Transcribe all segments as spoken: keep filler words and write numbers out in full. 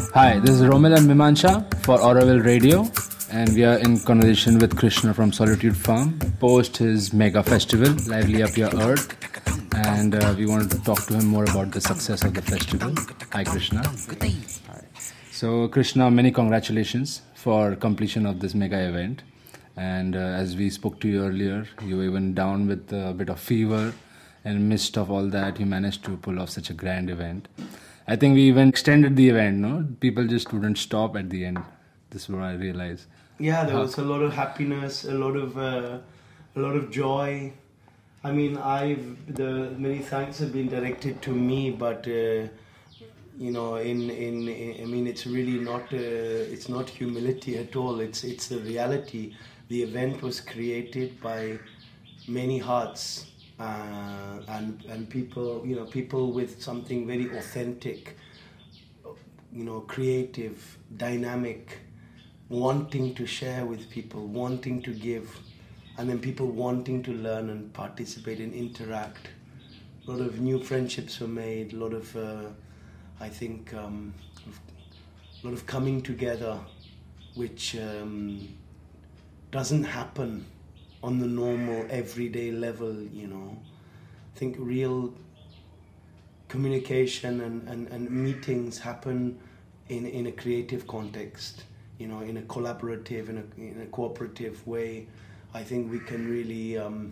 Hi, this is Romil and Mimansha for Auroville Radio, and we are in conversation with Krishna from Solitude Farm post his mega festival, Lively Up Your Earth, and uh, we wanted to talk to him more about the success of the festival. Hi, Krishna. Hi. So, Krishna, many congratulations for completion of this mega event. And uh, as we spoke to you earlier, you were even down with a bit of fever, and in the midst of all that, you managed to pull off such a grand event. I think we even extended the event, no? People just wouldn't stop at the end. This is what I realized. Yeah, there was a lot of happiness, a lot of uh, a lot of joy. I mean, I've the many thanks have been directed to me, but uh, you know, in, in in I mean, it's really not uh, it's not humility at all. It's it's the reality. The event was created by many hearts. Uh, and and people, you know, people with something very authentic, you know, creative, dynamic, wanting to share with people, wanting to give, and then people wanting to learn and participate and interact. A lot of new friendships were made. A lot of, uh, I think, um, a lot of coming together, which um, doesn't happen on the normal, everyday level, you know. I think real communication and, and, and meetings happen in, in a creative context, you know, in a collaborative, in a, in a cooperative way. I think we can really um,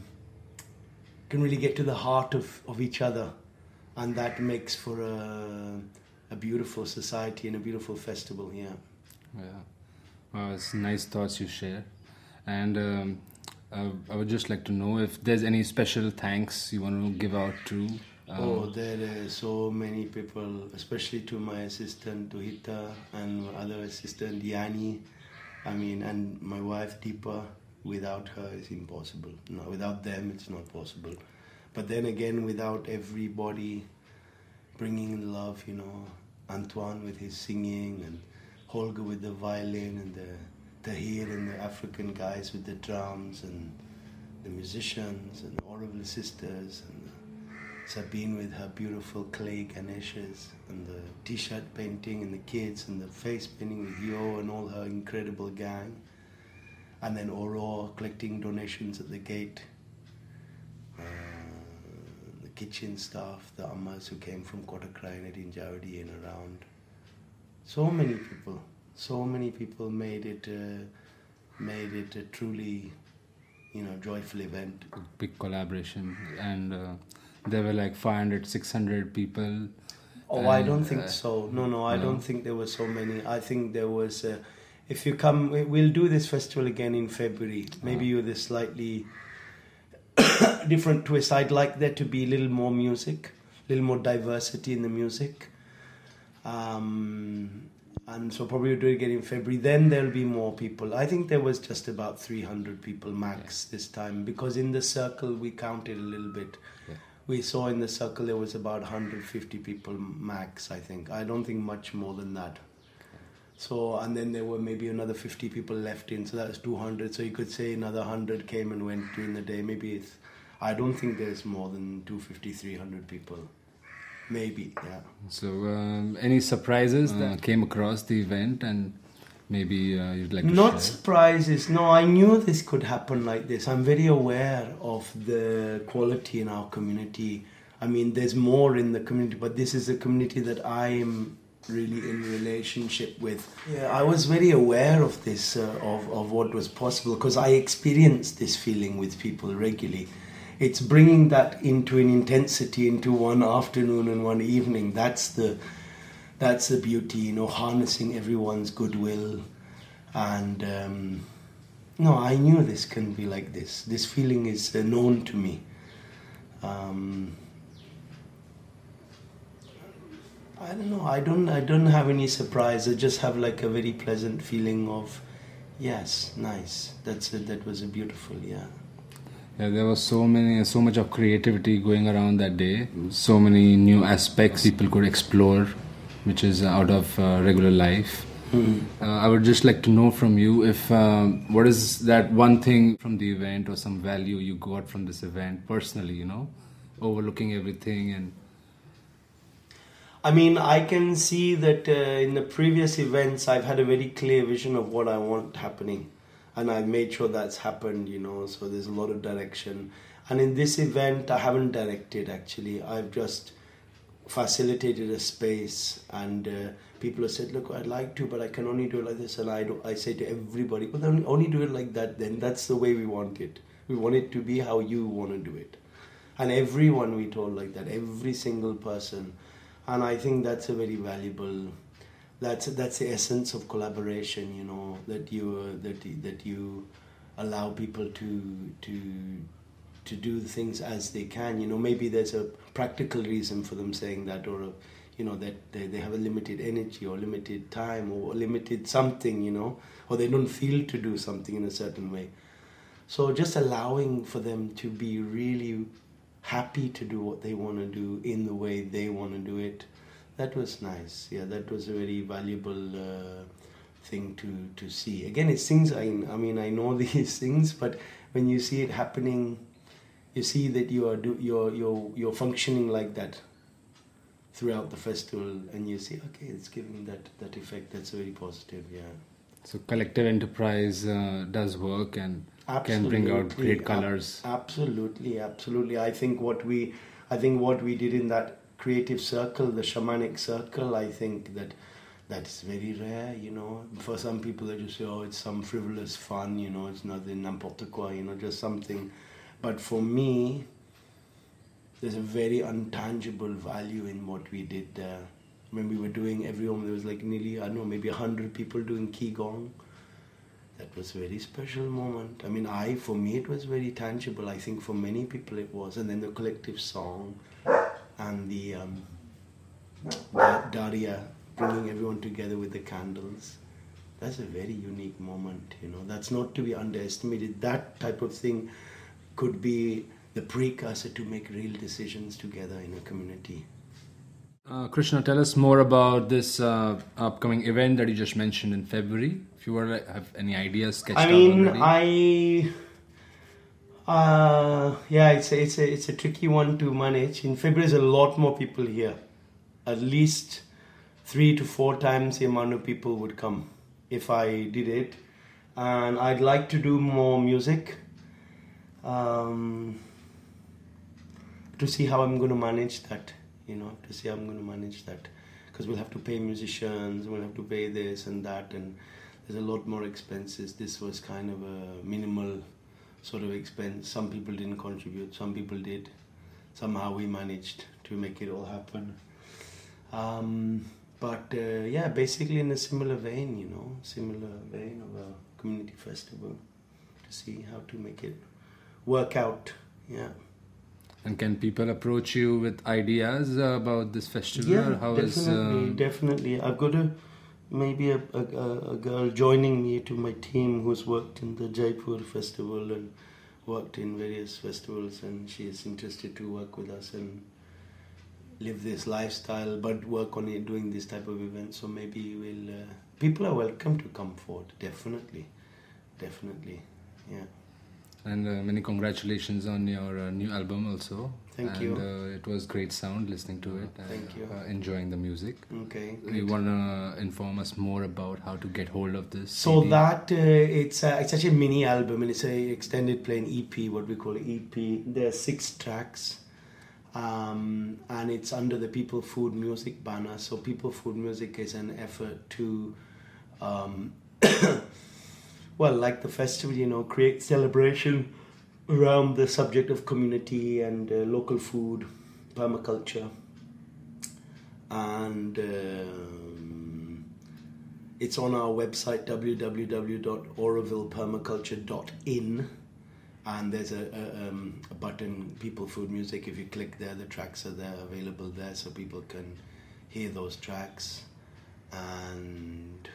can really get to the heart of, of each other, and that makes for a, a beautiful society and a beautiful festival, yeah. Yeah. Well, it's nice thoughts you share. And um, Uh, I would just like to know if there's any special thanks you want to give out to. Um, oh, there are so many people, especially to my assistant Tuhita and my other assistant Yani. I mean, and my wife Deepa. Without her, it's impossible. No, without them, it's not possible. But then again, without everybody bringing love, you know, Antoine with his singing and Holger with the violin and the Tahir and the African guys with the drums and the musicians and the Auroville sisters and Sabine with her beautiful clay Ganeshas and the t-shirt painting and the kids and the face painting with Yo and all her incredible gang, and then Aurora collecting donations at the gate, uh, the kitchen staff, the Ammas who came from Kottakrayan and Javadi and around. So many people. So many people made it, uh, made it a truly, you know, joyful event. Big collaboration, and uh, there were like five hundred, six hundred people. Oh, and, I don't think uh, so. No, no, I no? don't think there were so many. I think there was. Uh, if you come, we'll do this festival again in February. Maybe uh-huh. with a slightly different twist. I'd like there to be a little more music, a little more diversity in the music. Um, And so probably we'll do it again in February. Then there'll be more people. I think there was just about three hundred people max yeah. this time. Because in the circle, we counted a little bit. Yeah. We saw in the circle there was about one hundred fifty people max, I think. I don't think much more than that. So, and then there were maybe another fifty people left in. So that was two hundred. So you could say another one hundred came and went during the day. Maybe it's... I don't think there's more than two hundred fifty, three hundred people. Maybe, yeah. So, um, any surprises uh, that came across the event, and maybe uh, you'd like to Not share? surprises. No, I knew this could happen like this. I'm very aware of the quality in our community. I mean, there's more in the community, but this is a community that I am really in relationship with. Yeah, I was very aware of this, uh, of, of what was possible, because I experienced this feeling with people regularly. It's bringing that into an intensity into one afternoon and one evening. That's the that's the beauty, you know, harnessing everyone's goodwill. And um, no, I knew this can be like this. This feeling is uh, known to me. Um, I don't know. I don't. I don't have any surprise. I just have like a very pleasant feeling of, yes, nice. That's it. That was a beautiful, yeah. Yeah, there was so many, so much of creativity going around that day. So many new aspects people could explore, which is out of uh, regular life. Mm. Uh, I would just like to know from you if um, what is that one thing from the event or some value you got from this event personally, you know, overlooking everything. And I mean, I can see that uh, in the previous events, I've had a very clear vision of what I want happening. And I've made sure that's happened, you know, so there's a lot of direction. And in this event, I haven't directed, actually. I've just facilitated a space, and uh, people have said, look, I'd like to, but I can only do it like this. And I, do, I say to everybody, well, then only do it like that then. That's the way we want it. We want it to be how you want to do it. And everyone we told like that, every single person. And I think that's a very valuable, that's that's the essence of collaboration, you know, that you uh, that that you allow people to to to do the things as they can. You know, maybe there's a practical reason for them saying that, or a, you know, that they, they have a limited energy or limited time or limited something, you know, or they don't feel to do something in a certain way. So just allowing for them to be really happy to do what they want to do in the way they want to do it, that was nice. Yeah, that was a very valuable uh, thing to, to see. Again, it's things, I, I mean, I know these things, but when you see it happening, you see that you are do, you're, you're, you're functioning like that throughout the festival, and you see, okay, it's giving that, that effect. That's very positive, yeah. So collective enterprise uh, does work and Absolutely. can bring out great colors. Absolutely, absolutely. I think what we, I think what we did in that creative circle, the shamanic circle, I think that that is very rare. You know, for some people they just say, oh, it's some frivolous fun. You know, it's nothing n'importe quoi. You know, just something. But for me, there's a very untangible value in what we did there. When we were doing everyone, there was like nearly, I don't know, maybe a hundred people doing Qigong. That was a very special moment. I mean, I, for me, it was very tangible. I think for many people it was. And then the collective song and the, um, the Daria, bringing everyone together with the candles. That's a very unique moment, you know. That's not to be underestimated. That type of thing could be the precursor to make real decisions together in a community. Uh, Krishna, tell us more about this uh, upcoming event that you just mentioned in February. If you were have any ideas sketched I mean, out already. I, uh, yeah, it's a, it's a it's a tricky one to manage. In February, there's a lot more people here. At least three to four times the amount of people would come if I did it. And I'd like to do more music. Um, to see how I'm going to manage that. You know, to see how I'm going to manage that. Because we'll have to pay musicians, we'll have to pay this and that, and there's a lot more expenses. This was kind of a minimal sort of expense. Some people didn't contribute, some people did. Somehow we managed to make it all happen. Um, but uh, yeah, basically in a similar vein, you know, similar vein of a community festival, to see how to make it work out, yeah. And can people approach you with ideas uh, about this festival? Yeah, or how definitely, is, uh... definitely. I've got a maybe a, a, a girl joining me to my team who's worked in the Jaipur festival and worked in various festivals, and she is interested to work with us and live this lifestyle, but work on it, doing this type of events. So maybe we'll. Uh, people are welcome to come forward. Definitely, definitely, yeah. And uh, many congratulations on your uh, new album also. Thank and, you. Uh, it was great sound listening to it. Thank and, you. Uh, enjoying the music. Okay. You want to inform us more about how to get hold of this? So C D? that uh, it's a, it's actually a mini album, and it's a extended playing E P, what we call E P. There are six tracks, um, and it's under the People Food Music banner. So People Food Music is an effort to. Um, Well, like the festival, you know, create celebration around the subject of community and uh, local food, permaculture. And um, it's on our website, w w w dot oroville permaculture dot in. And there's a, a, um, a button, People Food Music. If you click there, the tracks are there, available there, so people can hear those tracks. And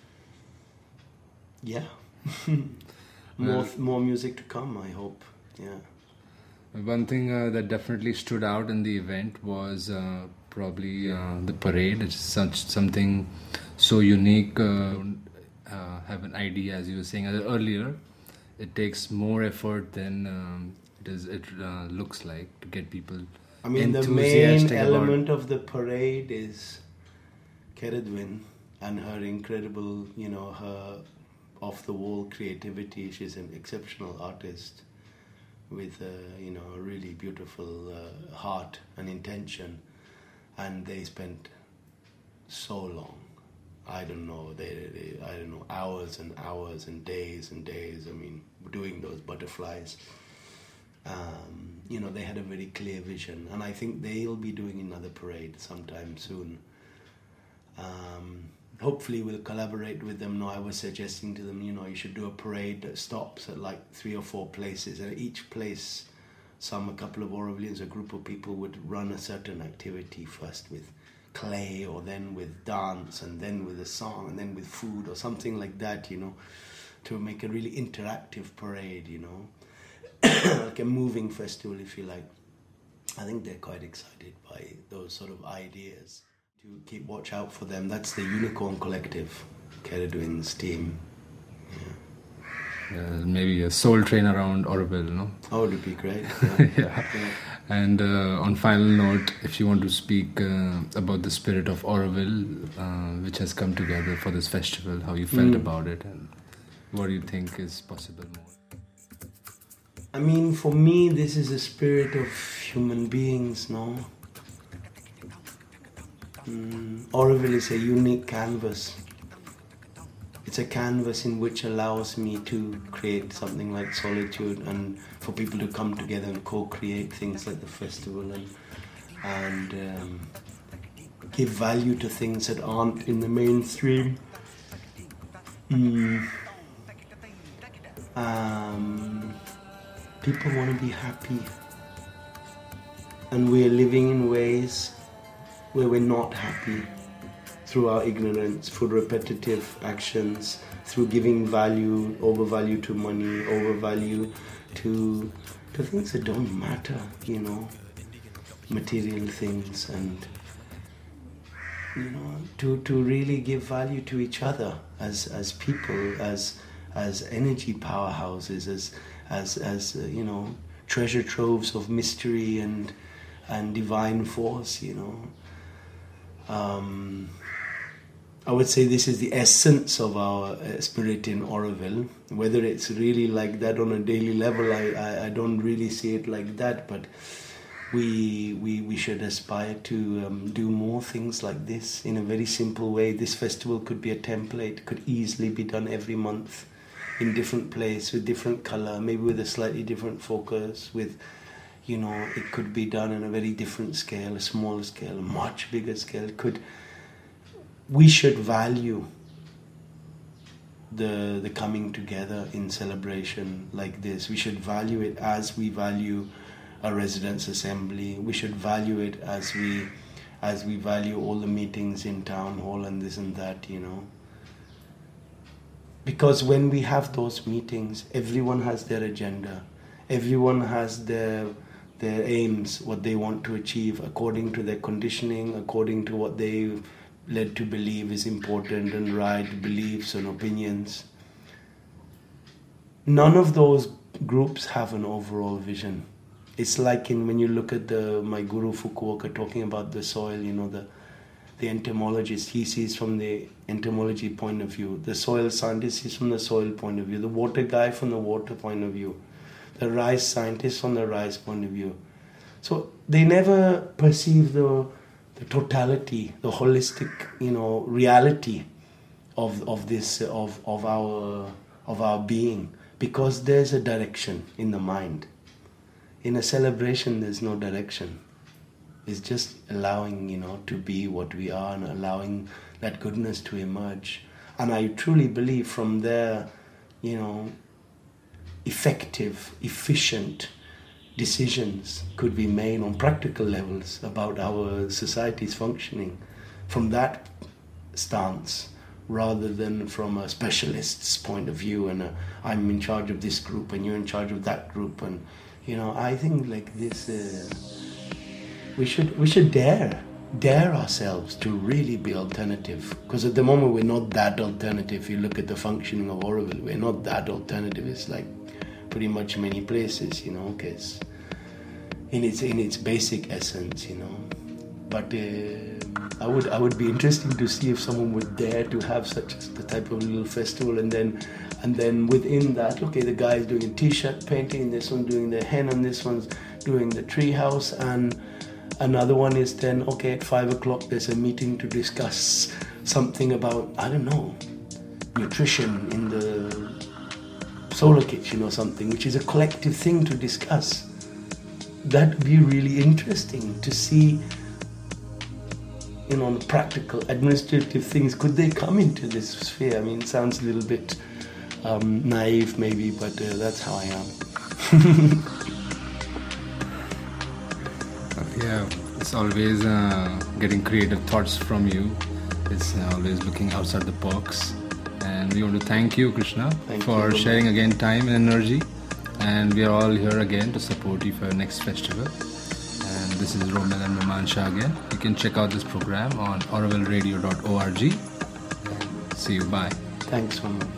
yeah. more Well, more music to come, I hope. Yeah. One thing uh, that definitely stood out in the event was uh, probably uh, the parade. It's such something so unique. Uh, uh, have an idea, as you were saying earlier. It takes more effort than um, it is. It uh, looks like to get people I mean, the main element of the parade is Ceridwen and her incredible, you know, her off-the-wall creativity. She's an exceptional artist with, a, you know, a really beautiful uh, heart and intention. And they spent so long. I don't know, they, they, I don't know, hours and hours and days and days, I mean, doing those butterflies. Um, you know, they had a very clear vision, and I think they'll be doing another parade sometime soon. Um, hopefully we'll collaborate with them. No, I was suggesting to them, you know, you should do a parade that stops at like three or four places, and at each place, some, a couple of Aurovalians, a group of people would run a certain activity first with clay, or then with dance, and then with a song, and then with food, or something like that, you know, to make a really interactive parade, you know, like a moving festival, if you like. I think they're quite excited by those sort of ideas. To keep watch out for them. That's the Unicorn Collective, Ceridwen's team. Yeah. Uh, maybe a soul train around Auroville, no? Oh, it would be great. Yeah. yeah. yeah. And uh, on final note, if you want to speak uh, about the spirit of Auroville, uh, which has come together for this festival, how you felt mm. about it, and what do you think is possible more? I mean, for me, this is a spirit of human beings, no? Mm, Auroville is a unique canvas. It's a canvas in which allows me to create something like Solitude, and for people to come together and co-create things like the festival, and and um, give value to things that aren't in the mainstream. Mm. Um, people want to be happy, and we're living in ways where we're not happy. Through our ignorance, through repetitive actions, through giving value, overvalue to money, overvalue to, to things that don't matter, you know, material things, and, you know, to, to really give value to each other as, as people, as, as energy powerhouses, as, as, as uh, you know, treasure troves of mystery and, and divine force, you know. Um, I would say this is the essence of our uh, spirit in Auroville. Whether it's really like that on a daily level, I, I, I don't really see it like that, but we we, we should aspire to um, do more things like this in a very simple way. This festival could be a template, could easily be done every month in different place, with different colour, maybe with a slightly different focus, with, you know, it could be done in a very different scale, a smaller scale, a much bigger scale. It could... We should value the the coming together in celebration like this. We should value it as we value a residents' assembly. We should value it as we as we value all the meetings in town hall and this and that, you know. Because when we have those meetings, everyone has their agenda. Everyone has their their aims, what they want to achieve according to their conditioning, according to what they led to believe is important and right, beliefs and opinions. None of those groups have an overall vision. It's like in when you look at the my guru Fukuoka talking about the soil, you know, the the entomologist, he sees from the entomology point of view. The soil scientist sees from the soil point of view. The water guy from the water point of view. The rice scientist from the rice point of view. So they never perceive the the totality, the holistic, you know, reality of of this of of our of our being, because there's a direction in the mind. In a celebration, there's no direction. It's just allowing, you know, to be what we are and allowing that goodness to emerge. And I truly believe from there, you know, effective, efficient decisions could be made on practical levels about our society's functioning from that stance, rather than from a specialist's point of view and a, I'm in charge of this group and you're in charge of that group. And, you know, I think like this, uh, we should we should dare, dare ourselves to really be alternative. Because at the moment we're not that alternative. If you look at the functioning of Auroville, we're not that alternative. It's like pretty much many places, you know, because in its in its basic essence, you know. But uh, I would I would be interesting to see if someone would dare to have such the type of little festival, and then and then within that, okay, the guy's doing a t-shirt painting, this one's doing the hen, and this one's doing the tree house, and another one is then, okay, at five o'clock there's a meeting to discuss something about, I don't know, nutrition in the solar kitchen or something, which is a collective thing to discuss. That would be really interesting to see, you know, the practical, administrative things. Could they come into this sphere? I mean, it sounds a little bit um, naive maybe, but uh, that's how I am. Yeah, it's always uh, getting creative thoughts from you. It's uh, always looking outside the box. And we want to thank you, Krishna, thank for you. sharing again time and energy. And we are all here again to support you for your next festival. And this is Romil and Mamansha again. You can check out this program on auroville radio dot org. See you. Bye. Thanks so much.